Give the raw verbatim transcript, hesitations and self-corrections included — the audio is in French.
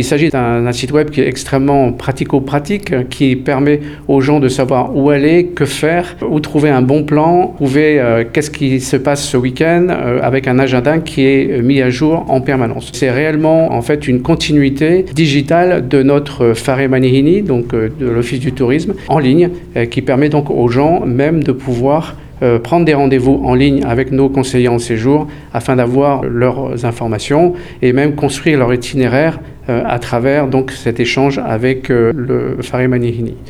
Il s'agit d'un, d'un site web qui est extrêmement pratico-pratique, qui permet aux gens de savoir où aller, que faire, où trouver un bon plan, trouver euh, qu'est-ce qui se passe ce week-end, euh, avec un agenda qui est mis à jour en permanence. C'est réellement en fait une continuité digitale de notre Fare Manihini, donc euh, de l'Office du tourisme, en ligne, euh, qui permet donc aux gens même de pouvoir Euh, prendre des rendez-vous en ligne avec nos conseillers en séjour afin d'avoir leurs informations et même construire leur itinéraire euh, à travers donc cet échange avec euh, le Fare Manihini.